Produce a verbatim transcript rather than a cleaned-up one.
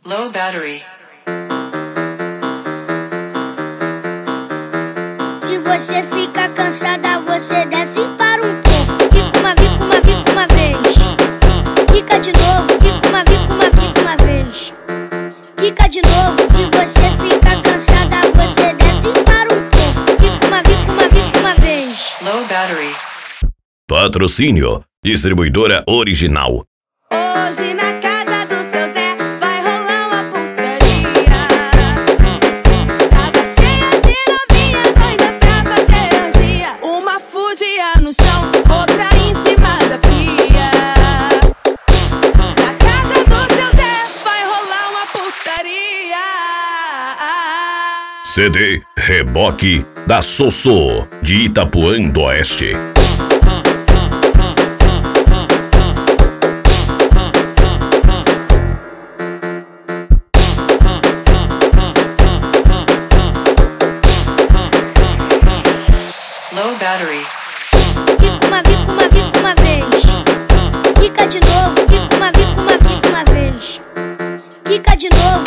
Low battery. Se você fica cansada, você desce para um pouco. Fica uma, fica uma, fica uma vez. Fica de novo, fica uma, fica uma, fica uma vez. Fica de novo. Se você fica cansada, você desce para um pouco. Fica uma, fica uma, fica uma vez. Low battery. Patrocínio Distribuidora Original. Hoje na casa do seu Zé vai rolar uma putaria. Tava cheia de novinha doida pra fazer orgia. Uma fudia no chão, outra em cima da pia. Na casa do seu Zé vai rolar uma putaria. C D Reboque da Sossô, de Itapuã do Oeste. Low battery. Fica uma, fica uma, fica uma vez. Fica de novo, fica uma, fica uma, fica uma vez. Fica de novo.